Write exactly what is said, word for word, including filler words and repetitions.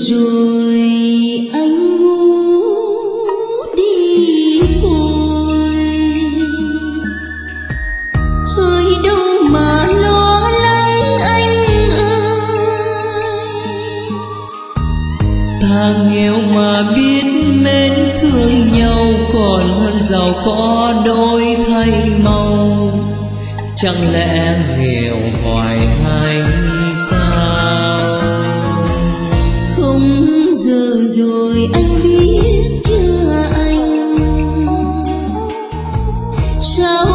rồi anh ngủ đi vội, hơi đâu mà lo lắng anh ơi. Ta nghèo mà biết mến thương nhau, còn hơn giàu có đổi thay màu. Chẳng lẽ nghèo hoài hay sao? Không giờ rồi anh biết chưa anh, sao